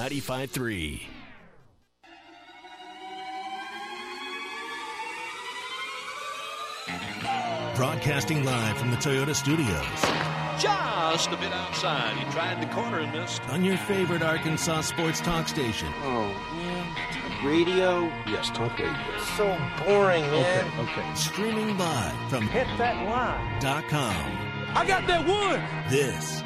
95.3. Broadcasting live from the Toyota Studios. Just a bit outside. He tried the corner and missed. On your favorite Arkansas sports talk station. Oh, man. Radio? Yes, talk radio. So boring, man. Okay. Streaming live from HitThatLive.com. I got that one. This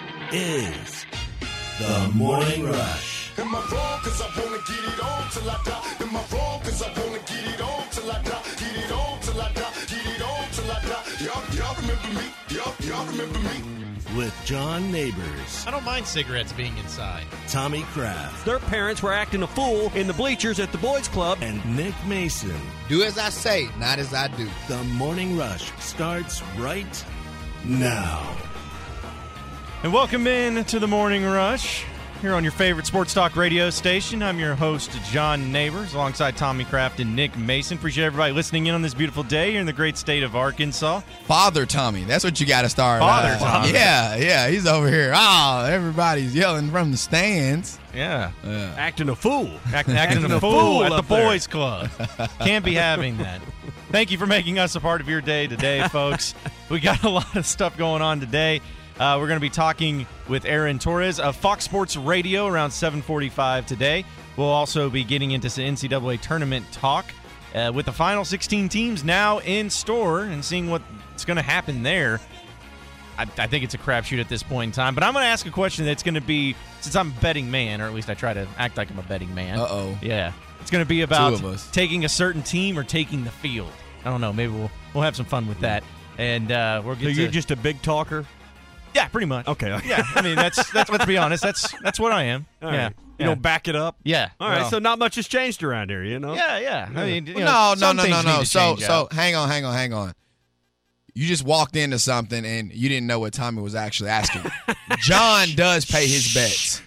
is The Morning Rush. Am I wrong? Cause I wanna get it on till I die. Am I wrong? Cause I wanna get it on till I die. Get it on till I die. Get it on till I die. Y'all remember me? Y'all remember me? With John Neighbors, I don't mind cigarettes being inside. Tommy Kraft, Their parents were acting a fool in the bleachers at the boys' club. and Nick Mason. Do as I say, not as I do. The Morning Rush starts right now. And welcome in to the Morning Rush here on your favorite sports talk radio station. I'm your host, John Neighbors, alongside Tommy Kraft and Nick Mason. Appreciate everybody listening in on this beautiful day here in the great state of Arkansas. Father Tommy, that's what you got to start. Father Tommy. Yeah, he's over here. Oh, everybody's yelling from the stands. Yeah. Acting a fool. Acting a fool at the up there. boys' club. Can't be having that. Thank you for making us a part of your day today, folks. We got a lot of stuff going on today. We're going to be talking with Aaron Torres of Fox Sports Radio around 7:45 today. We'll also be getting into some NCAA tournament talk with the final 16 teams now in store and seeing what's going to happen there. I think it's a crapshoot at this point in time, but I'm going to ask a question that's going to be, since I'm a betting man, or at least I try to act like I'm a betting man. Uh-oh. Yeah. It's going to be about Two of us. taking a certain team or taking the field. I don't know. Maybe we'll have some fun with that. And we'll get So to... you're just a big talker? Yeah, pretty much. Okay. Yeah, I mean, that's let's be honest. That's what I am. All yeah. right. You don't back it up? Yeah. All right, Well, so not much has changed around here, you know? Yeah. I mean, you know, No. some things need to So change out. hang on. You just walked into something and you didn't know what Tommy was actually asking. John does pay his bets.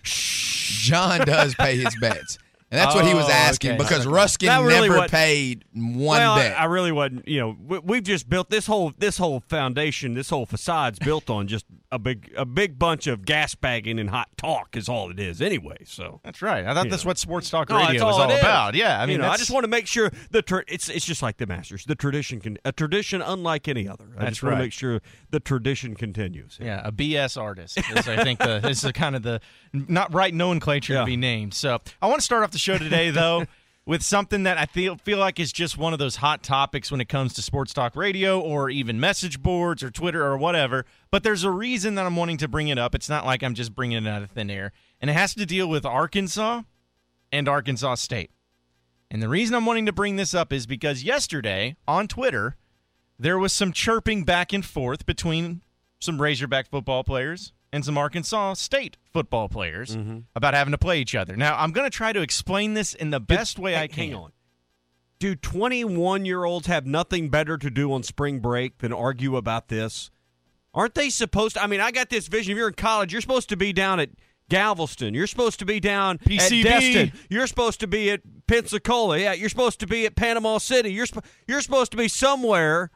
And that's what he was asking okay. because Ruskin That really never what- paid one Well, bet. I really wasn't. You know, we've just built this whole foundation, this whole facade's built on just a big bunch of gas bagging and hot talk is all it is anyway. So That's right. I thought that's what sports talk No, radio that's was all all it is. about. Yeah, I mean, I just want to make sure it's just like the Masters. The tradition a tradition unlike any other. I That's just want right. to make sure the tradition continues. Yeah, a BS artist is, I think, this is kind of the not right nomenclature to be named. So I want to start off the show today, though, with something that I feel like is just one of those hot topics when it comes to sports talk radio or even message boards or Twitter or whatever. But there's a reason that I'm wanting to bring it up. It's not like I'm just bringing it out of thin air. And it has to deal with Arkansas and Arkansas State. And the reason I'm wanting to bring this up is because yesterday on Twitter, there was some chirping back and forth between some Razorback football players and some Arkansas State football players about having to play each other. Now, I'm going to try to explain this in the best way I can. Hang on. Do 21-year-olds have nothing better to do on spring break than argue about this? Aren't they supposed to? I mean, I got this vision. If you're in college, you're supposed to be down at Galveston. You're supposed to be down PCB. at Destin. You're supposed to be at Pensacola. Yeah, you're supposed to be at Panama City. You're supposed to be somewhere,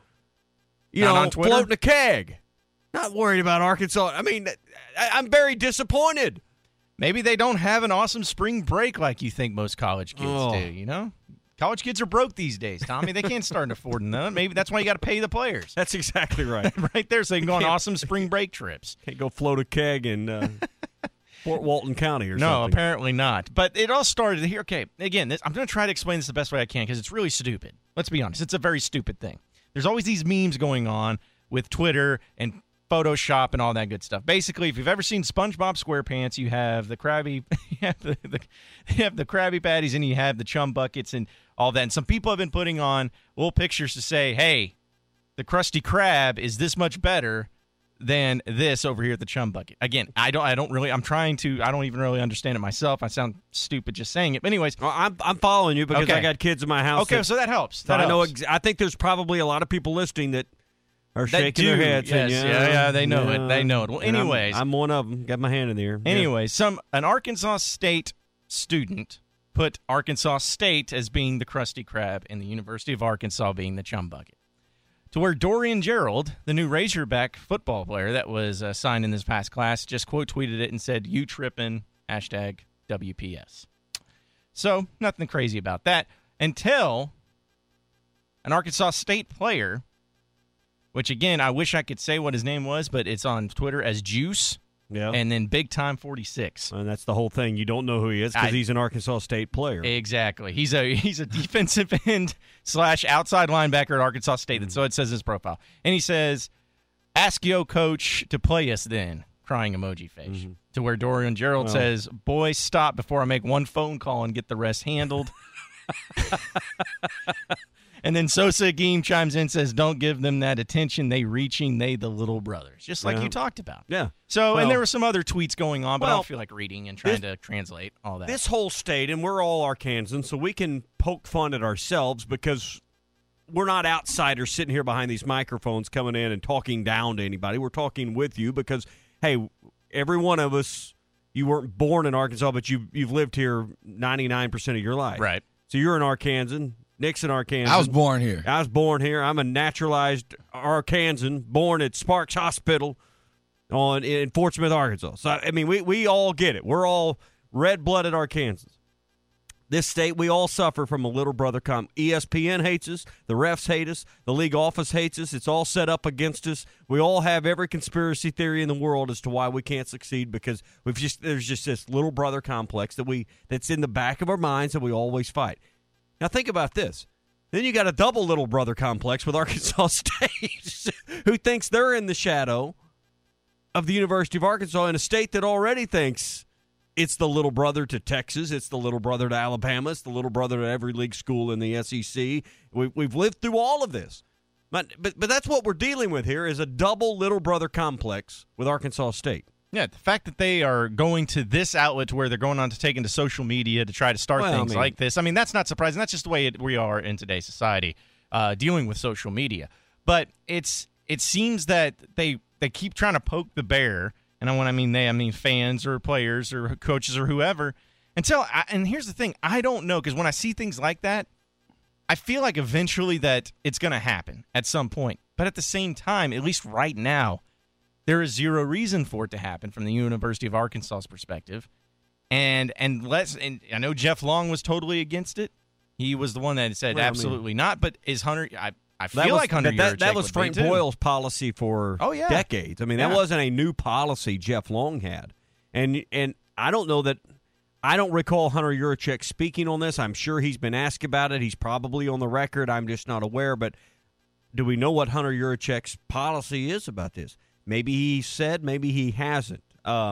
Not on Twitter? floating a keg. Not worried about Arkansas. I mean, I'm very disappointed. Maybe they don't have an awesome spring break like you think most college kids Oh. do, you know? College kids are broke these days, Tommy. They can't start affording them. Maybe that's why you got to pay the players. That's exactly right. Right there, so they can go on awesome spring break trips. Can't go float a keg in Fort Walton County or No, something. apparently not. But it all started here. Okay, again, I'm going to try to explain this the best way I can because it's really stupid. Let's be honest. It's a very stupid thing. There's always these memes going on with Twitter and Photoshop and all that good stuff. Basically, if you've ever seen SpongeBob SquarePants, you have the Krabby, you have the Krabby Patties, and you have the Chum Buckets and all that. And some people have been putting on little pictures to say, "Hey, the Krusty Krab is this much better than this over here at the Chum Bucket." Again, I don't even really understand it myself. I sound stupid just saying it. But anyways, Well, I'm following you because Okay. I got kids in my house. okay, so that helps. I know. I think there's probably a lot of people listening that are shaking their heads. Yes, saying, yeah, they know it. They know it. Well, And anyways, I'm one of them. Got my hand in the air. Anyways, an Arkansas State student put Arkansas State as being the Krusty Krab and the University of Arkansas being the Chum Bucket. To where Dorian Gerald, the new Razorback football player that was signed in this past class, just quote tweeted it and said, "You tripping, hashtag WPS. So nothing crazy about that until an Arkansas State player, which, again, I wish I could say what his name was, but it's on Twitter as Juice. Yeah. And then Big Time 46. And that's the whole thing. You don't know who he is because he's an Arkansas State player. Exactly. He's a defensive end / outside linebacker at Arkansas State. And so it says his profile. And he says, "Ask yo coach to play us then." Crying emoji face. Mm-hmm. To where Dorian Gerald says, "Boys, stop before I make one phone call and get the rest handled." And then Sosa Aguim chimes in and says, "Don't give them that attention. They reaching, they the little brothers." Just like you talked about. Yeah. So, and there were some other tweets going on, but I don't feel like reading and trying to translate all that. This whole state, and we're all Arkansans, so we can poke fun at ourselves because we're not outsiders sitting here behind these microphones coming in and talking down to anybody. We're talking with you because, hey, every one of us, you weren't born in Arkansas, but you've lived here 99% of your life. Right. So you're an Arkansan. Nick's an Arkansan. I was born here. I was born here. I'm a naturalized Arkansan, born at Sparks Hospital in Fort Smith, Arkansas. So, I mean, we all get it. We're all red-blooded Arkansans. This state, we all suffer from a little brother ESPN hates us. The refs hate us. The league office hates us. It's all set up against us. We all have every conspiracy theory in the world as to why we can't succeed because there's just this little brother complex that's in the back of our minds that we always fight. Now, think about this. Then you got a double little brother complex with Arkansas State, who thinks they're in the shadow of the University of Arkansas in a state that already thinks it's the little brother to Texas, it's the little brother to Alabama, it's the little brother to every league school in the SEC. We've lived through all of this. But that's what we're dealing with here is a double little brother complex with Arkansas State. Yeah, the fact that they are going to this outlet to where they're going on to take into social media to try to start things like this, I mean, that's not surprising. That's just the way we are in today's society, dealing with social media. But it seems that they keep trying to poke the bear, and when I mean they, I mean fans or players or coaches or whoever. And here's the thing, I don't know, because when I see things like that, I feel like eventually that it's going to happen at some point. But at the same time, at least right now, there is zero reason for it to happen from the University of Arkansas's perspective. And I know Jeff Long was totally against it. He was the one that said absolutely not. But is Hunter? I feel like Hunter Yurachek that was Frank Boyle's policy for decades. I mean, that wasn't a new policy Jeff Long had. And I don't know that. I don't recall Hunter Yurachek speaking on this. I'm sure he's been asked about it. He's probably on the record. I'm just not aware. But do we know what Hunter Yurachek's policy is about this? Maybe he said, maybe he hasn't.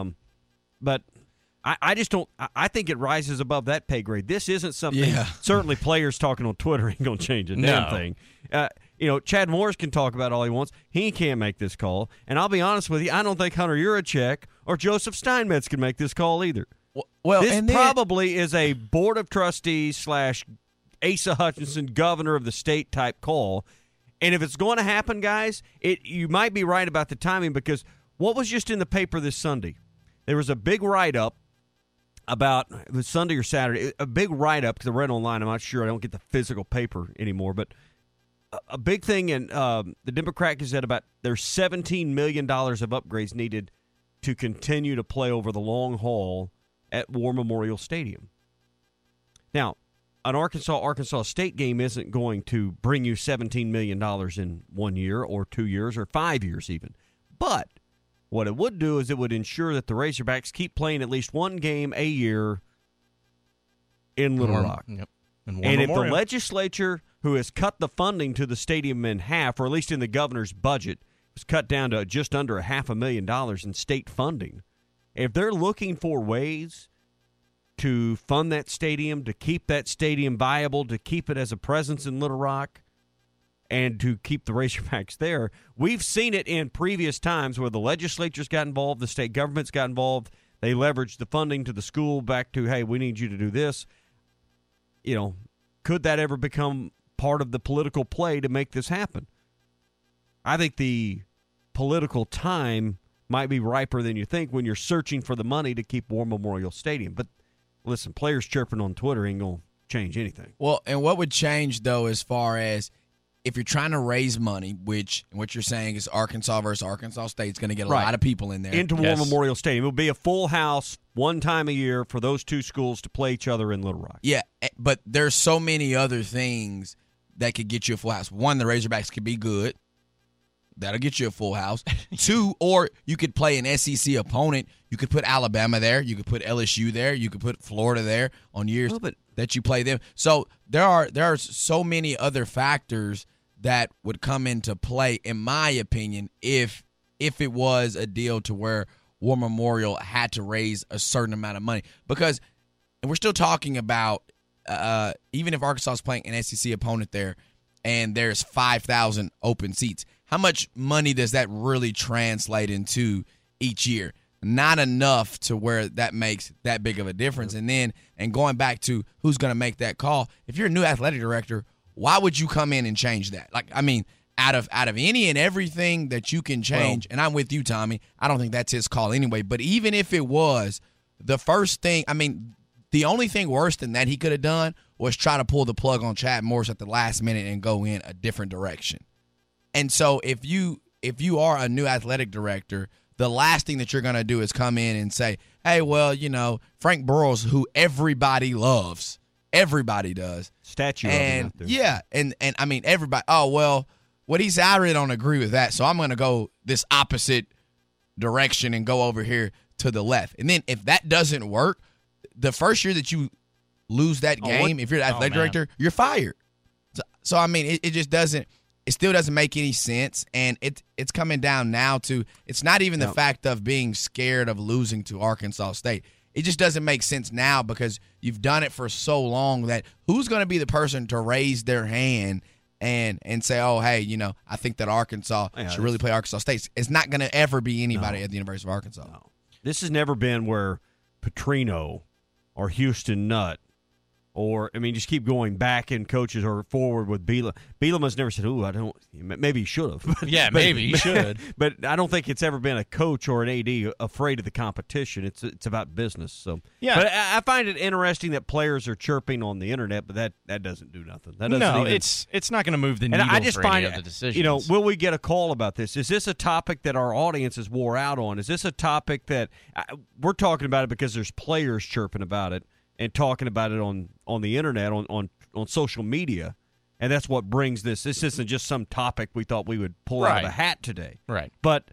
But I just don't. I think it rises above that pay grade. This isn't something. Yeah. Certainly, players talking on Twitter ain't going to change a damn thing. Chad Morris can talk about all he wants. He can't make this call. And I'll be honest with you, I don't think Hunter Yurachek or Joseph Steinmetz can make this call either. Well, this probably is a board of trustees / Asa Hutchinson, governor of the state type call. And if it's going to happen, guys, you might be right about the timing because what was just in the paper this Sunday? There was a big write-up about – it was Sunday or Saturday. A big write-up because I read online. I'm not sure. I don't get the physical paper anymore. But a big thing in the Democrat Gazette about there's $17 million of upgrades needed to continue to play over the long haul at War Memorial Stadium. Now, an Arkansas State game isn't going to bring you $17 million in 1 year or 2 years or 5 years even. But what it would do is it would ensure that the Razorbacks keep playing at least one game a year in Little Rock. Yep. And if the legislature, who has cut the funding to the stadium in half, or at least in the governor's budget, was cut down to just under $500,000 in state funding, if they're looking for ways to fund that stadium, to keep that stadium viable, to keep it as a presence in Little Rock, and to keep the Razorbacks there. We've seen it in previous times where the legislatures got involved, the state governments got involved. They leveraged the funding to the school back to, hey, we need you to do this. Could that ever become part of the political play to make this happen? I think the political time might be riper than you think when you're searching for the money to keep War Memorial Stadium. But listen, players chirping on Twitter ain't going to change anything. Well, and what would change, though, as far as if you're trying to raise money, which what you're saying is Arkansas versus Arkansas State is going to get a lot of people in there. Into War Memorial Stadium. It will be a full house one time a year for those two schools to play each other in Little Rock. Yeah, but there's so many other things that could get you a full house. One, the Razorbacks could be good. That'll get you a full house. Two, or you could play an SEC opponent. You could put Alabama there. You could put LSU there. You could put Florida there on years that you play them. So there are so many other factors that would come into play, in my opinion, if it was a deal to where War Memorial had to raise a certain amount of money. Because we're still talking about even if Arkansas is playing an SEC opponent there and there's 5,000 open seats, how much money does that really translate into each year? Not enough to where that makes that big of a difference. And going back to who's going to make that call, if you're a new athletic director, why would you come in and change that? Like, I mean, out of any and everything that you can change, and I'm with you, Tommy, I don't think that's his call anyway. But even if it was, the first thing, I mean, the only thing worse than that he could have done was try to pull the plug on Chad Morris at the last minute and go in a different direction. And so if you are a new athletic director, the last thing that you're going to do is come in and say, hey, well, Frank Burrows, who everybody loves, everybody does. Statue and, of him out there. Yeah, and I mean, everybody, oh, well, what he said, I really don't agree with that, so I'm going to go this opposite direction and go over here to the left. And then if that doesn't work, the first year that you lose that game, if you're the athletic director, you're fired. So I mean, it just doesn't. It still doesn't make any sense, and it's coming down now to it's not even the fact of being scared of losing to Arkansas State. It just doesn't make sense now because you've done it for so long that who's going to be the person to raise their hand and say, oh, hey, I think that Arkansas should really play Arkansas State. It's not going to ever be anybody at the University of Arkansas. No. This has never been where Petrino or Houston Nutt or, I mean, just keep going back in coaches or forward with Bielema. Bielema has never said, ooh, I don't – maybe he should have. Yeah, maybe he should. But I don't think it's ever been a coach or an AD afraid of the competition. It's about business. So yeah. But I find it interesting that players are chirping on the internet, but that doesn't do nothing. That doesn't it's not going to move the needle I just for find any of the decisions. Will we get a call about this? Is this a topic that our audience is wore out on? Is this a topic that we're talking about it because there's players chirping about it and talking about it on the internet, on social media, and that's what brings this. This isn't just some topic we thought we would pull out of a hat today. Right. But,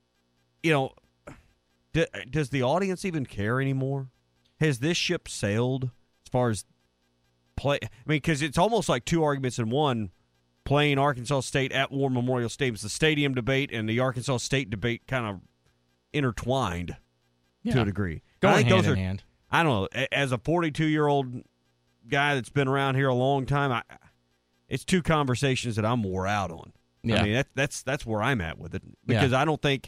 does the audience even care anymore? Has this ship sailed as far as play? I mean, because it's almost like two arguments in one, playing Arkansas State at War Memorial Stadium. It's the stadium debate and the Arkansas State debate kind of intertwined to a degree. Going hand in hand. I don't know. As a 42-year-old guy that's been around here a long time, it's two conversations that I'm wore out on. Yeah. I mean, that's where I'm at with it because I don't think,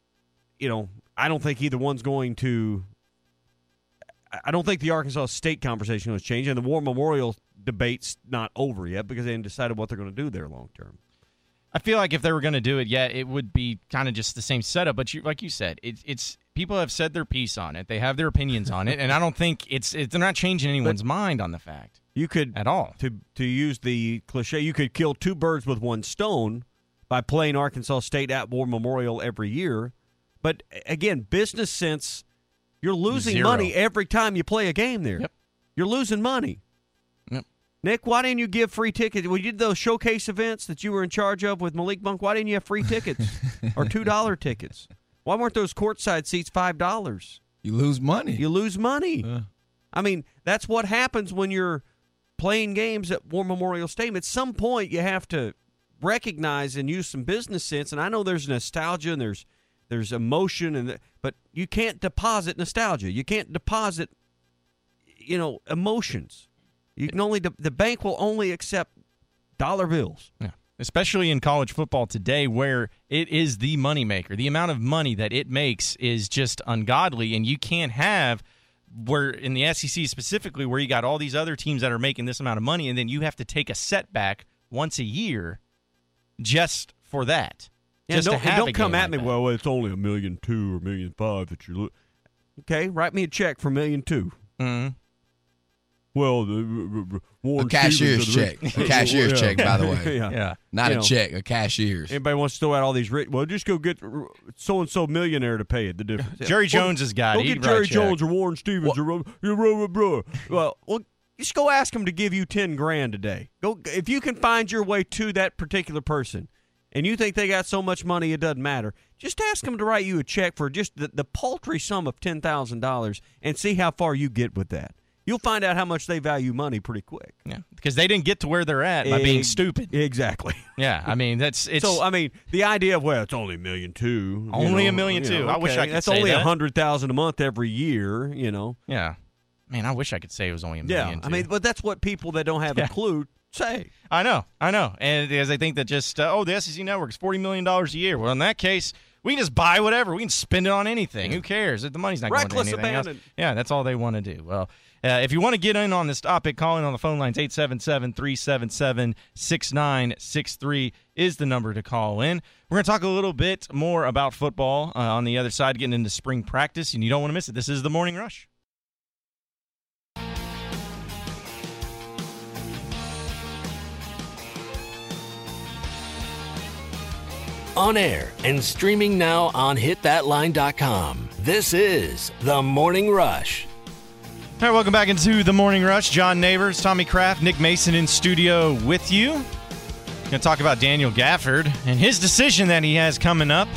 I don't think either one's going to. I don't think the Arkansas State conversation has changed, and the War Memorial debate's not over yet because they haven't decided what they're going to do there long term. I feel like if they were going to do it, it would be kind of just the same setup. But like you said, it's people have said their piece on it. They have their opinions on it, and I don't think they're not changing anyone's mind on the fact. You could at all to use the cliche. You could kill two birds with one stone by playing Arkansas State at War Memorial every year. But again, business sense, you're losing money every time you play a game there. Yep. You're losing money. Yep. Nick, why didn't you give free tickets? When you did those showcase events that you were in charge of with Malik Monk, why didn't you have free tickets or $2 tickets? Why weren't those courtside seats $5? You lose money. You lose money. I mean, that's what happens when you're playing games at War Memorial Stadium. At some point, you have to recognize and use some business sense. And I know there's nostalgia and there's emotion, but you can't deposit nostalgia. You can't deposit, emotions. You can only the bank will only accept dollar bills. Yeah. Especially in college football today where it is the moneymaker. The amount of money that it makes is just ungodly, and you can't have where in the SEC specifically where you got all these other teams that are making this amount of money, and then you have to take a setback once a year just for that. Yeah, don't come at me, well, it's only $1.2 million or $1.5 million that you're okay, write me a check for $1.2 million. Mm-hmm. well, a cashier's check. A cashier's check, by the way. Yeah. Not a check, a cashier's. Anybody wants to throw out all these well, just go get so-and-so millionaire to pay it, the difference. Jerry Jones's guy. Go get Jerry Jones or Warren Stevens or Well, just go ask him to give you $10,000 today. Go if you can find your way to that particular person, and you think they got so much money it doesn't matter. Just ask them to write you a check for just the paltry sum of $10,000 and see how far you get with that. You'll find out how much they value money pretty quick. Yeah, because they didn't get to where they're at by being stupid. Exactly. Yeah, I mean it's. So I mean the idea of it's only $1.2 million. Only $1.2 million. Okay. I wish I could That's say only that. $100,000 a month every year. Yeah, man, I wish I could say it was only $1 million. I mean, but that's what people that don't have a clue say. I know, and because I think that just the SEC network is $40 million a year. Well, in that case, we can just buy whatever. We can spend it on anything. Who cares? The money's not going to anything else. Yeah, that's all they want to do. Well, if you want to get in on this topic, call in on the phone lines. 877-377-6963 is the number to call in. We're going to talk a little bit more about football on the other side, getting into spring practice, and you don't want to miss it. This is the Morning Rush. On air and streaming now on hitthatline.com. This is The Morning Rush. All right, welcome back into The Morning Rush. John Neighbors, Tommy Kraft, Nick Mason in studio with you. Going to talk about Daniel Gafford and his decision that he has coming up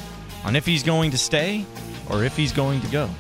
on if he's going to stay or if he's going to go.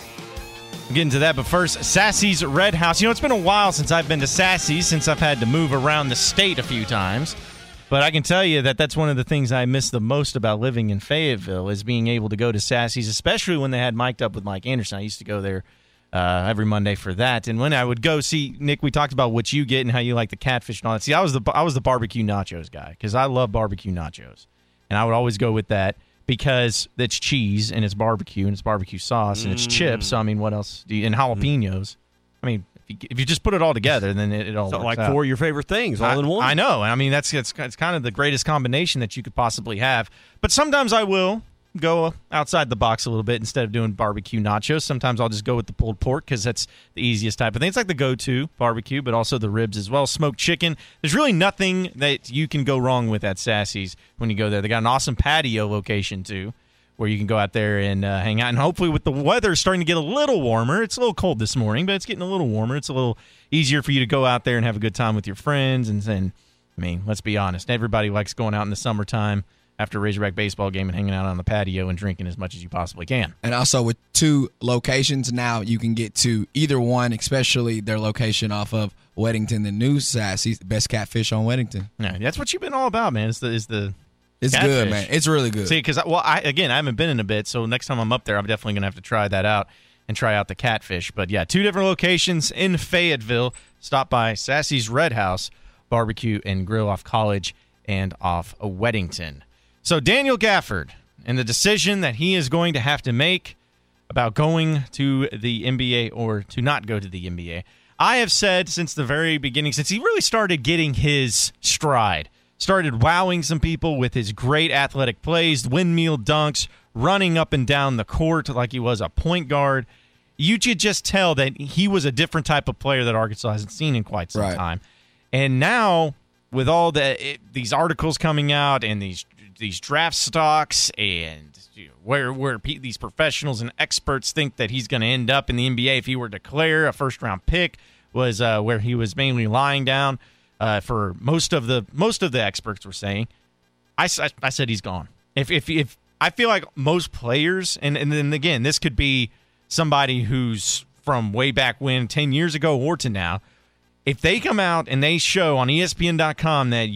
We'll get into that, but first, Sassy's Red House. It's been a while since I've been to Sassy's, since I've had to move around the state a few times. But I can tell you that that's one of the things I miss the most about living in Fayetteville is being able to go to Sassy's, especially when they had Mic'd Up with Mike Anderson. I used to go there every Monday for that. And when I would go see, Nick, we talked about what you get and how you like the catfish and all that. See, I was the barbecue nachos guy because I love barbecue nachos. And I would always go with that because it's cheese and it's barbecue and it's barbecue sauce and it's chips. So, I mean, what else? And jalapenos. I mean, if you just put it all together, then it all works out. Four of your favorite things all in one. I know. I mean, it's kind of the greatest combination that you could possibly have. But sometimes I will go outside the box a little bit instead of doing barbecue nachos. Sometimes I'll just go with the pulled pork because that's the easiest type of thing. It's like the go-to barbecue, but also the ribs as well. Smoked chicken. There's really nothing that you can go wrong with at Sassy's when you go there. They got an awesome patio location, too, where you can go out there and hang out. And hopefully with the weather starting to get a little warmer, it's a little cold this morning, but it's getting a little warmer. It's a little easier for you to go out there and have a good time with your friends. And I mean, let's be honest. Everybody likes going out in the summertime after a Razorback baseball game and hanging out on the patio and drinking as much as you possibly can. And also with 2 locations now, you can get to either one, especially their location off of Weddington, the new Sassy's, the best catfish on Weddington. Yeah, that's what you've been all about, man. It's good, catfish. man. It's really good. See, because I haven't been in a bit, so next time I'm up there, I'm definitely going to have to try that out and try out the catfish. But yeah, 2 different locations in Fayetteville. Stop by Sassy's Red House Barbecue and Grill off College and off Weddington. So Daniel Gafford and the decision that he is going to have to make about going to the NBA or to not go to the NBA. I have said since the very beginning, since he really started getting his stride, started wowing some people with his great athletic plays, windmill dunks, running up and down the court like he was a point guard. You could just tell that he was a different type of player that Arkansas hasn't seen in quite some time. And now, with all these articles coming out and these draft stocks and where these professionals and experts think that he's going to end up in the NBA if he were to declare a first-round pick was where he was mainly lying down. For most of the experts were saying, I said he's gone. If I feel like most players, and then again, this could be somebody who's from way back when, 10 years ago or to now, if they come out and they show on ESPN.com that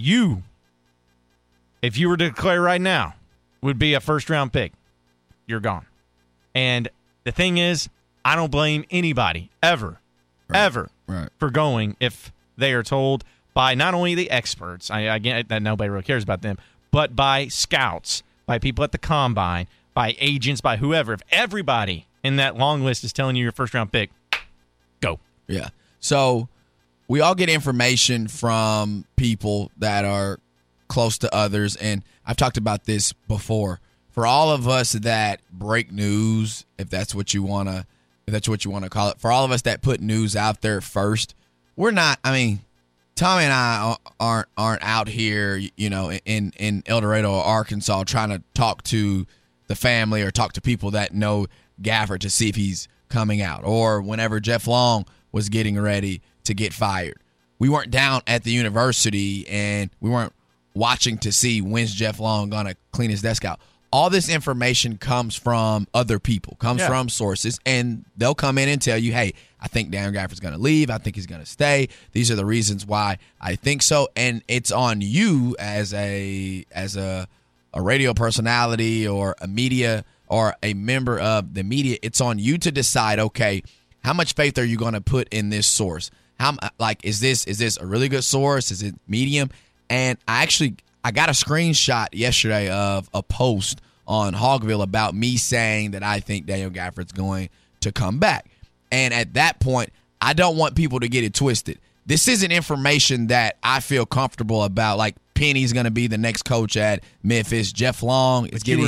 if you were to declare right now, would be a first-round pick, you're gone. And the thing is, I don't blame anybody ever for going if they are told by not only the experts, I get that nobody really cares about them, but by scouts, by people at the combine, by agents, by whoever. If everybody in that long list is telling you your first-round pick, go. Yeah. So we all get information from people that are close to others, and I've talked about this before. For all of us that break news, if that's what you want to if that's what you want to call it, for all of us that put news out there first, we're not, I mean, Tommy and I aren't out here, you know, in El Dorado or Arkansas trying to talk to the family or talk to people that know Gafford to see if he's coming out, or whenever Jeff Long was getting ready to get fired. We weren't down at the university and we weren't watching to see when's Jeff Long going to clean his desk out. All this information comes from other people, comes from sources, and they'll come in and tell you, hey, I think Daniel Gafford's going to leave. I think he's going to stay. These are the reasons why I think so. And it's on you as a radio personality or a media or a member of the media. It's on you to decide, okay, how much faith are you going to put in this source? How, like, is this a really good source? Is it medium? And I got a screenshot yesterday of a post on Hogville about me saying that I think Daniel Gafford's going to come back. And at that point, I don't want people to get it twisted. This isn't information that I feel comfortable about. Like, Penny's going to be the next coach at Memphis. Jeff Long is getting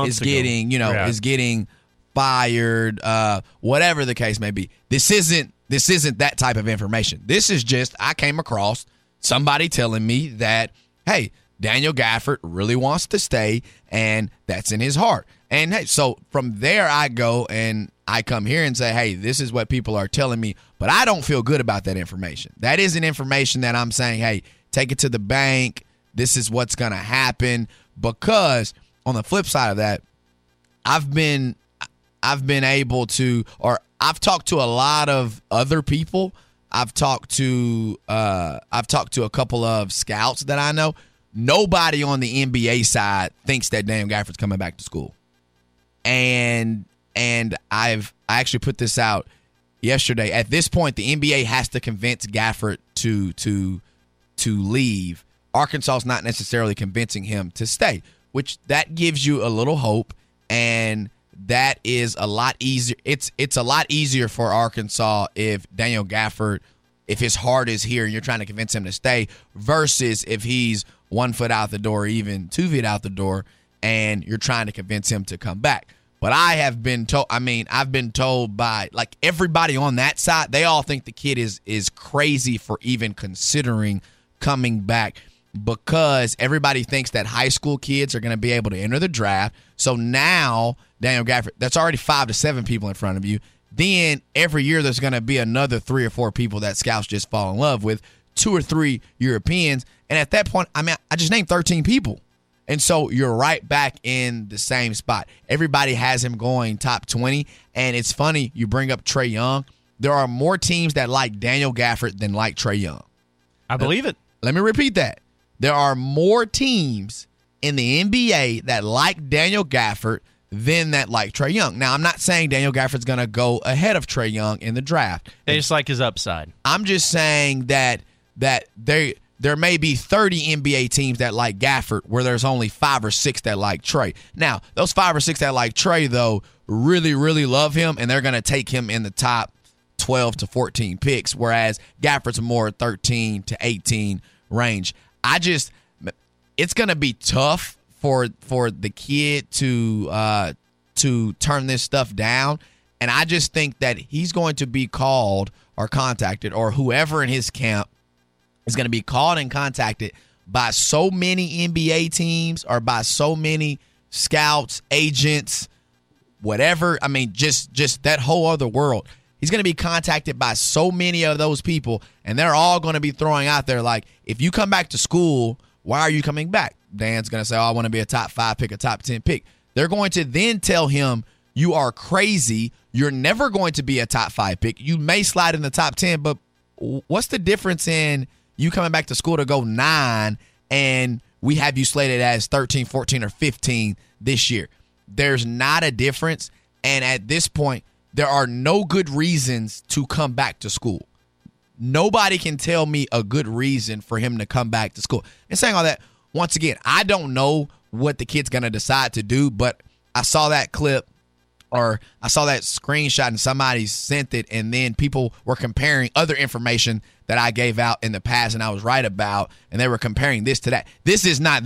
fired. Whatever the case may be. This isn't that type of information. This is just, I came across somebody telling me that, hey, Daniel Gafford really wants to stay, and that's in his heart. And hey, so from there I go and I come here and say, hey, this is what people are telling me, but I don't feel good about that information. That isn't information that I'm saying, hey, take it to the bank. This is what's going to happen. Because on the flip side of that, I've been able to, or I've talked to a lot of other people. I've talked to a couple of scouts that I know. Nobody on the NBA side thinks that Daniel Gafford's coming back to school. And I actually put this out yesterday. At this point, the NBA has to convince Gafford to leave. Arkansas is not necessarily convincing him to stay, which that gives you a little hope, and that is a lot easier. It's a lot easier for Arkansas if Daniel Gafford, if his heart is here and you're trying to convince him to stay, versus if he's 1 foot out the door, even 2 feet out the door, and you're trying to convince him to come back. But I've been told by, like, everybody on that side, they all think the kid is crazy for even considering coming back, because everybody thinks that high school kids are going to be able to enter the draft. So now, Daniel Gafford, that's already 5 to 7 people in front of you. Then every year there's going to be another 3 or 4 people that scouts just fall in love with, 2 or 3 Europeans. And at that point, I mean, I just named 13 people. And so you're right back in the same spot. Everybody has him going top 20. And it's funny, you bring up Trae Young. There are more teams that like Daniel Gafford than like Trae Young. I believe it. Let me repeat that. There are more teams in the NBA that like Daniel Gafford than that like Trae Young. Now, I'm not saying Daniel Gafford's going to go ahead of Trae Young in the draft. They just like his upside. I'm just saying that there may be 30 NBA teams that like Gafford where there's only 5 or 6 that like Trae. Now, those 5 or 6 that like Trae, though, really, really love him, and they're going to take him in the top 12 to 14 picks, whereas Gafford's more 13 to 18 range. It's going to be tough for the kid to turn this stuff down, and I just think that he's going to be called or contacted, or whoever in his camp is going to be called and contacted by so many NBA teams or by so many scouts, agents, whatever. I mean, just that whole other world. He's going to be contacted by so many of those people, and they're all going to be throwing out there like, if you come back to school, why are you coming back? Dan's going to say, oh, I want to be a top 5 pick, a top 10 pick. They're going to then tell him, you are crazy. You're never going to be a top 5 pick. You may slide in the top 10, but what's the difference in you coming back to school to go 9 and we have you slated as 13, 14, or 15 this year? There's not a difference, and at this point, there are no good reasons to come back to school. Nobody can tell me a good reason for him to come back to school. And saying all that, once again, I don't know what the kid's going to decide to do, but I saw that clip, or I saw that screenshot and somebody sent it, and then people were comparing other information that I gave out in the past and I was right about, and they were comparing this to that. This is not that.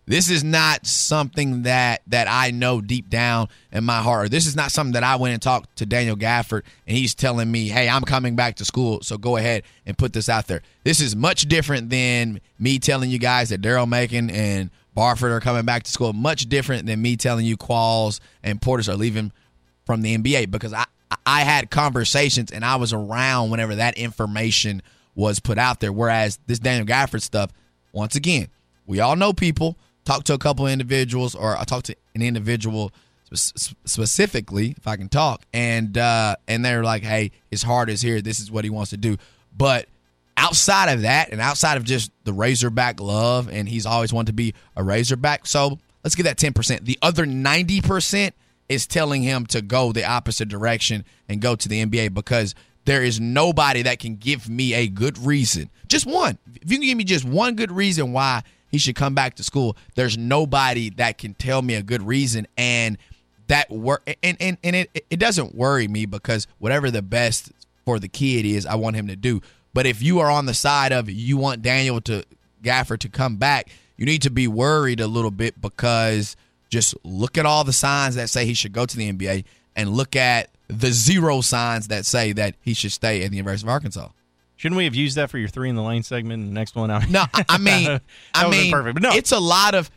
This is not something that I know deep down in my heart. This is not something that I went and talked to Daniel Gafford, and he's telling me, hey, I'm coming back to school, so go ahead and put this out there. This is much different than me telling you guys that Daryl Macon and Barford are coming back to school. Much different than me telling you Qualls and Portis are leaving from the NBA, because I had conversations and I was around whenever that information was put out there. Whereas this Daniel Gafford stuff, once again, we all know people. Talked to a couple of individuals, or I talked to an individual specifically, if I can talk, and they're like, hey, his heart is here. This is what he wants to do. But outside of that, and outside of just the Razorback love, and he's always wanted to be a Razorback, so let's get that 10%. The other 90% is telling him to go the opposite direction and go to the NBA, because there is nobody that can give me a good reason. Just one. If you can give me just one good reason why he should come back to school, there's nobody that can tell me a good reason. And that it doesn't worry me, because whatever the best for the kid is, I want him to do. But if you are on the side of you want Daniel Gafford to come back, you need to be worried a little bit, because just look at all the signs that say he should go to the NBA and look at the 0 signs that say that he should stay at the University of Arkansas. Shouldn't we have used that for your 3 in the lane segment? And the next one out. No, I mean, perfect. But no, it's a lot of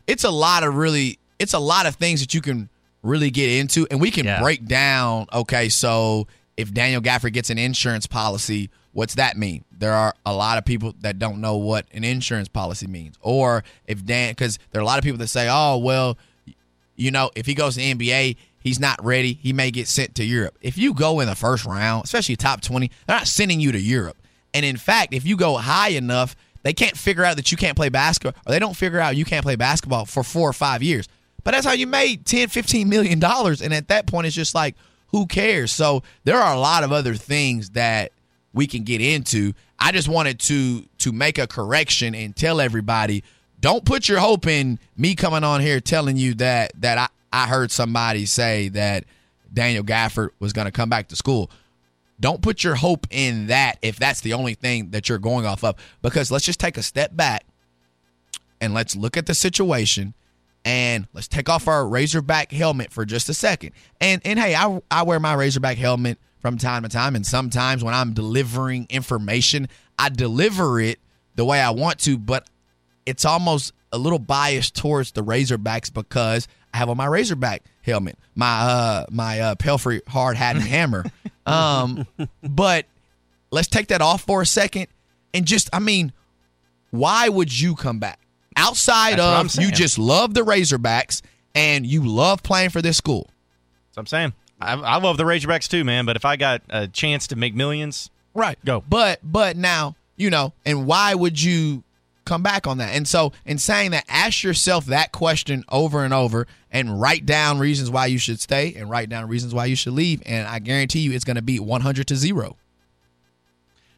things that you can really get into, and we can break down. Okay, so if Daniel Gafford gets an insurance policy, what's that mean? There are a lot of people that don't know what an insurance policy means, or because there are a lot of people that say, oh, well, if he goes to the NBA, he's not ready. He may get sent to Europe. If you go in the first round, especially top 20, they're not sending you to Europe. And in fact, if you go high enough, they can't figure out that you can't play basketball, or they don't figure out you can't play basketball for 4 or 5 years. But that's how you made $10, $15 million. And at that point, it's just like, who cares? So there are a lot of other things that we can get into. I just wanted to make a correction and tell everybody, don't put your hope in me coming on here telling you that I heard somebody say that Daniel Gafford was going to come back to school. Don't put your hope in that if that's the only thing that you're going off of, because let's just take a step back and let's look at the situation, and let's take off our Razorback helmet for just a second. And hey, I wear my Razorback helmet from time to time, and sometimes when I'm delivering information, I deliver it the way I want to, but it's almost a little biased towards the Razorbacks because I have on my Razorback helmet, my Pelfrey hard hat and hammer. But let's take that off for a second and why would you come back? Outside of you just love the Razorbacks and you love playing for this school. That's what I'm saying. I love the Razorbacks too, man, but if I got a chance to make millions, right, go. But now, and why would you come back on that? And so in saying that, ask yourself that question over and over and write down reasons why you should stay and write down reasons why you should leave, and I guarantee you it's going to be 100 to 0.